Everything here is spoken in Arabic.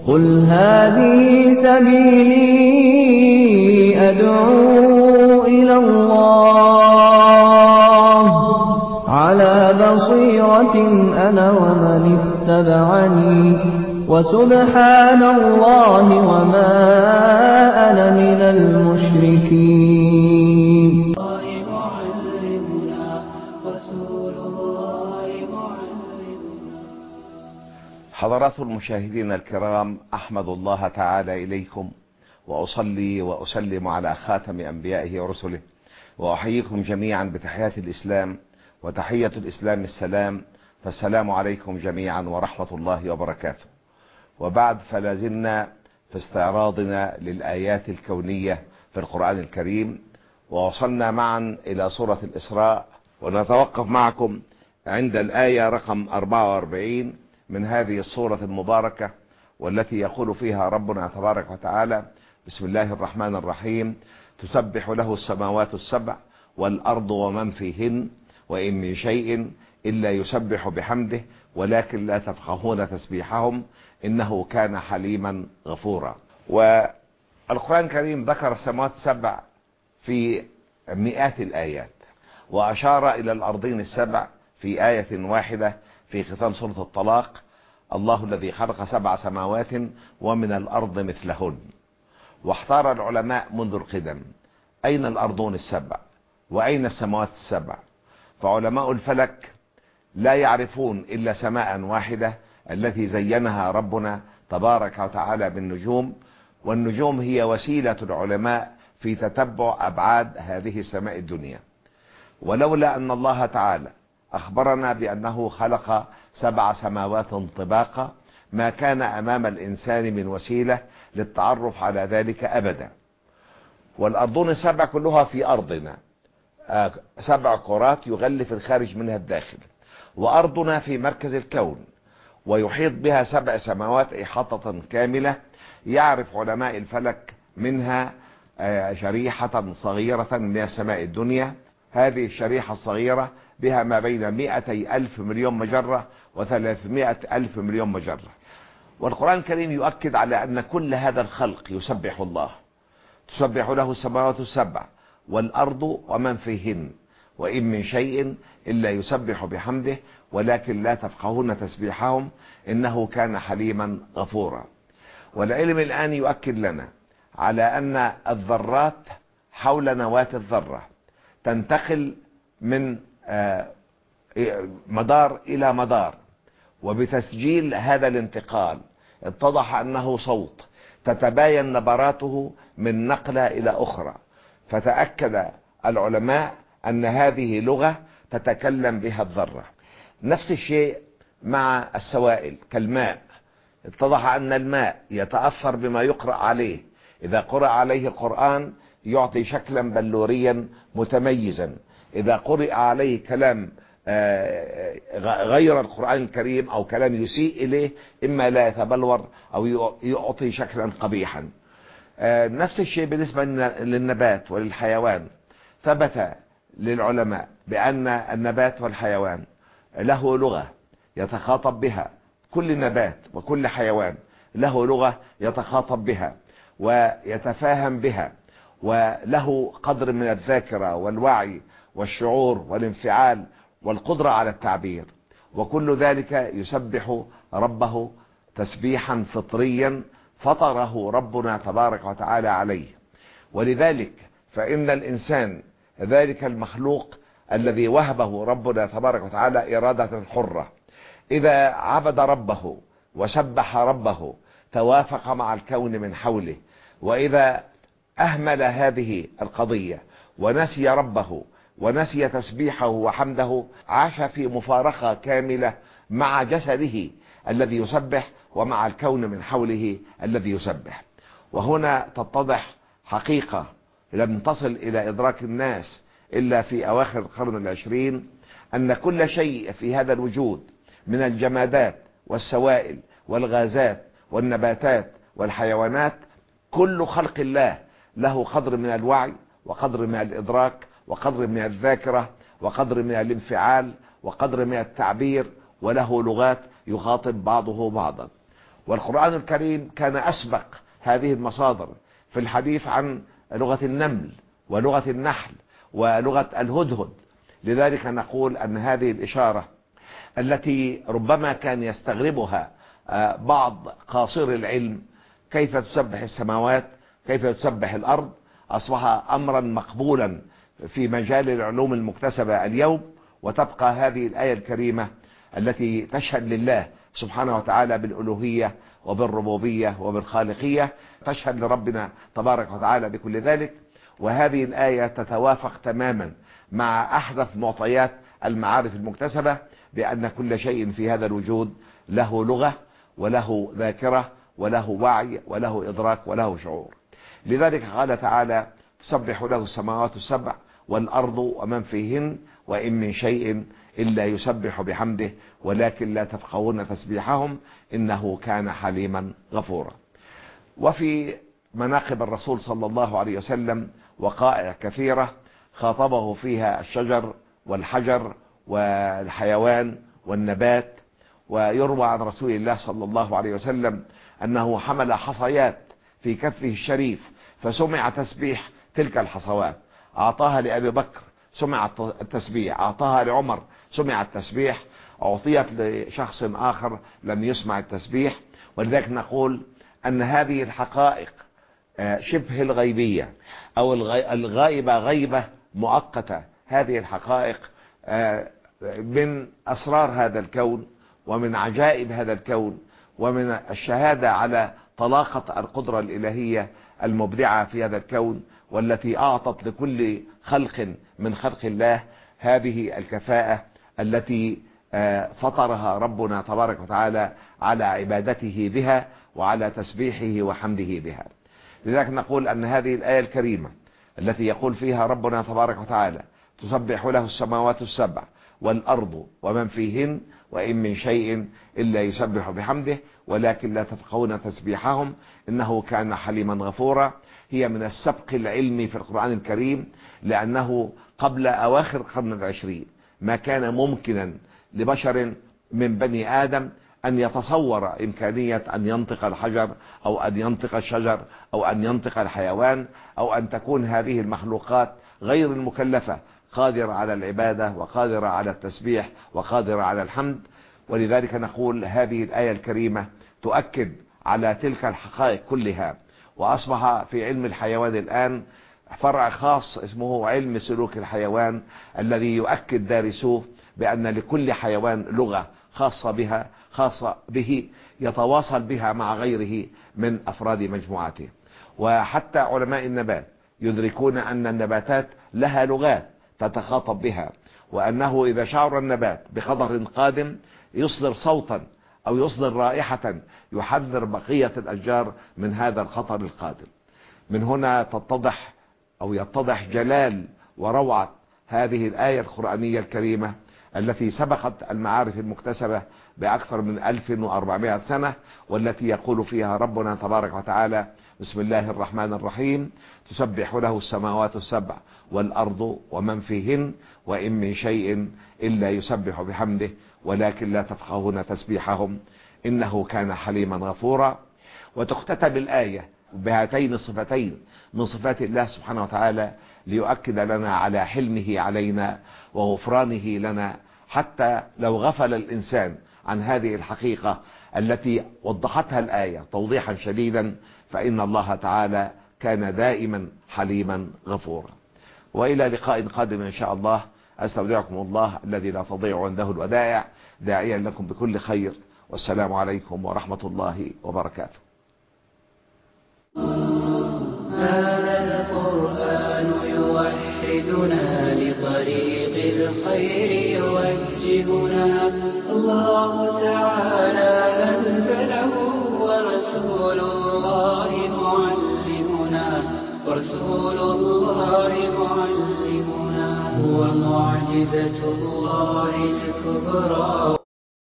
قل هذه سبيلي أدعو إلى الله على بصيرة أنا ومن اتبعني وسبحان الله وما أنا من المشركين. حضرات المشاهدين الكرام، أحمد الله تعالى إليكم وأصلي وأسلم على خاتم أنبيائه ورسله، وأحييكم جميعا بتحيات الإسلام، وتحية الإسلام السلام، فالسلام عليكم جميعا ورحمة الله وبركاته. وبعد، فلازلنا في استعراضنا للآيات الكونية في القرآن الكريم، ووصلنا معا إلى سورة الإسراء، ونتوقف معكم عند الآية رقم 44 من هذه السورة المباركة، والتي يقول فيها ربنا تبارك وتعالى: بسم الله الرحمن الرحيم: تسبح له السماوات السبع والأرض ومن فيهن وإن من شيء إلا يسبح بحمده ولكن لا تفقهون تسبيحهم إنه كان حليما غفورا. والقرآن الكريم ذكر السماوات السبع في مئات الآيات، وأشار إلى الأرضين السبع في آية واحدة في ختام سورة الطلاق: الله الذي خلق 7 سماوات ومن الأرض مثلهن. واحتار العلماء منذ القدم أين الأرضون السبع وأين السماوات السبع؟ فعلماء الفلك لا يعرفون إلا سماء واحدة التي زينها ربنا تبارك وتعالى بالنجوم، والنجوم هي وسيلة العلماء في تتبع أبعاد هذه السماء الدنيا. ولولا أن الله تعالى أخبرنا بأنه خلق 7 سماوات طباقا ما كان أمام الإنسان من وسيلة للتعرف على ذلك أبدا. والأرضون السبع كلها في أرضنا، 7 كرات يغلف الخارج منها الداخل، وأرضنا في مركز الكون، ويحيط بها 7 سماوات إحاطة كاملة. يعرف علماء الفلك منها شريحة صغيرة من السماء الدنيا. هذه الشريحة الصغيرة بها ما بين 200,000 مليون مجرة و300,000 مليون مجرة. والقرآن الكريم يؤكد على أن كل هذا الخلق يسبح الله، تسبح له السماوات السبع والأرض ومن فيهن وإن من شيء إلا يسبح بحمده ولكن لا تفقهون تسبيحهم إنه كان حليما غفورا. والعلم الآن يؤكد لنا على أن الذرات حول نواة الذرة تنتقل من مدار إلى مدار، وبتسجيل هذا الانتقال اتضح أنه صوت تتباين نبراته من نقلة إلى أخرى، فتأكد العلماء أن هذه لغة تتكلم بها الذرة. نفس الشيء مع السوائل كالماء، اتضح أن الماء يتأثر بما يقرأ عليه. إذا قرأ عليه القرآن يعطي شكلا بلوريا متميزا، إذا قرأ عليه كلام غير القرآن الكريم أو كلام يسيء إليه إما لا يتبلور أو يعطي شكلا قبيحا. نفس الشيء بالنسبة للنبات وللحيوان. ثبت للعلماء بأن النبات والحيوان له لغة يتخاطب بها، كل نبات وكل حيوان له لغة يتخاطب بها ويتفاهم بها، وله قدر من الذاكرة والوعي والشعور والانفعال والقدرة على التعبير، وكل ذلك يسبح ربه تسبيحا فطريا فطره ربنا تبارك وتعالى عليه. ولذلك فإن الإنسان ذلك المخلوق الذي وهبه ربنا تبارك وتعالى إرادة حرة، إذا عبد ربه وسبح ربه توافق مع الكون من حوله، وإذا أهمل هذه القضية ونسي ربه ونسي تسبيحه وحمده عاش في مفارقة كاملة مع جسده الذي يسبح ومع الكون من حوله الذي يسبح. وهنا تتضح حقيقة لم تصل إلى إدراك الناس إلا في أواخر القرن العشرين، أن كل شيء في هذا الوجود من الجمادات والسوائل والغازات والنباتات والحيوانات كل خلق الله له قدر من الوعي وقدر من الإدراك وقدر من الذاكرة وقدر من الانفعال وقدر من التعبير، وله لغات يخاطب بعضه بعضا. والقرآن الكريم كان أسبق هذه المصادر في الحديث عن لغة النمل ولغة النحل ولغة الهدهد. لذلك نقول أن هذه الإشارة التي ربما كان يستغربها بعض قاصر العلم، كيف تسبح السماوات، كيف تسبح الأرض، أصبح أمرا مقبولا في مجال العلوم المكتسبة اليوم. وتبقى هذه الآية الكريمة التي تشهد لله سبحانه وتعالى بالألوهية وبالربوبية وبالخالقية، تشهد لربنا تبارك وتعالى بكل ذلك. وهذه الآية تتوافق تماما مع أحدث معطيات المعارف المكتسبة، بأن كل شيء في هذا الوجود له لغة وله ذاكرة وله وعي وله إدراك وله شعور. لذلك قال تعالى: تسبح له السماوات السبع والأرض ومن فيهن وإن من شيء إلا يسبح بحمده ولكن لا تفقهون تسبيحهم إنه كان حليما غفورا. وفي مناقب الرسول صلى الله عليه وسلم وقائع كثيرة خاطبه فيها الشجر والحجر والحيوان والنبات. ويروى عن رسول الله صلى الله عليه وسلم أنه حمل حصيات في كفه الشريف فسمع تسبيح تلك الحصوات، أعطاها لأبي بكر سمع التسبيح، أعطاها لعمر سمع التسبيح، أعطيت لشخص آخر لم يسمع التسبيح. ولذلك نقول أن هذه الحقائق شبه الغيبية أو الغائبة غيبة مؤقتة، هذه الحقائق من أسرار هذا الكون ومن عجائب هذا الكون ومن الشهادة على طلاقة القدرة الإلهية المبدعة في هذا الكون، والتي أعطت لكل خلق من خلق الله هذه الكفاءة التي فطرها ربنا تبارك وتعالى على عبادته بها وعلى تسبيحه وحمده بها. لذلك نقول أن هذه الآية الكريمة التي يقول فيها ربنا تبارك وتعالى: تسبح له السماوات السبع والأرض ومن فيهن وإن من شيء إلا يسبح بحمده ولكن لا تفقهون تسبيحهم إنه كان حليما غفورا، هي من السبق العلمي في القرآن الكريم، لأنه قبل أواخر القرن العشرين ما كان ممكنا لبشر من بني آدم أن يتصور إمكانية أن ينطق الحجر أو أن ينطق الشجر أو أن ينطق الحيوان أو أن تكون هذه المخلوقات غير المكلفة قادرة على العبادة وقادرة على التسبيح وقادرة على الحمد. ولذلك نقول هذه الآية الكريمة تؤكد على تلك الحقائق كلها. وأصبح في علم الحيوان الآن فرع خاص اسمه علم سلوك الحيوان، الذي يؤكد دارسوه بأن لكل حيوان لغة خاصة به يتواصل بها مع غيره من أفراد مجموعته. وحتى علماء النبات يدركون أن النباتات لها لغات تتخاطب بها، وأنه إذا شعر النبات بخطر قادم يصدر صوتا أو يصدر رائحة يحذر بقية الأشجار من هذا الخطر القادم. من هنا يتضح جلال وروعة هذه الآية القرآنية الكريمة التي سبقت المعارف المكتسبة بأكثر من 1400 سنة، والتي يقول فيها ربنا تبارك وتعالى: بسم الله الرحمن الرحيم، تسبح له السماوات السبع والأرض ومن فيهن وإن من شيء إلا يسبح بحمده ولكن لا تفقهون تسبيحهم إنه كان حليما غفورا. وتختتم الآية بهاتين الصفتين من صفات الله سبحانه وتعالى ليؤكد لنا على حلمه علينا وغفرانه لنا، حتى لو غفل الإنسان عن هذه الحقيقة التي وضحتها الآية توضيحا شديدا، فإن الله تعالى كان دائما حليما غفورا. وإلى لقاء قادم إن شاء الله، أستودعكم الله الذي لا تضيع عنده الودائع، داعيا لكم بكل خير، والسلام عليكم ورحمة الله وبركاته. هذا القرآن يوحدنا لطريق الخير يوجهنا، الله تعالى أنزله ورسول الله معلمنا، هو معجزة الله الكبرى.